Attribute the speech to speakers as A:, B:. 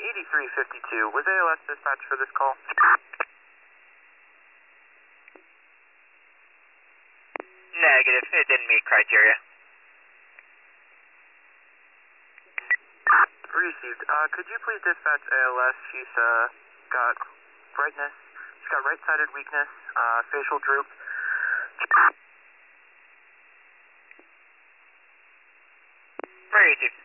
A: 8352. Was ALS dispatch for this call?
B: Negative. It didn't meet criteria.
A: Received. Could you please dispatch ALS? She's got brightness. She's got right-sided weakness, facial droop.
B: Received.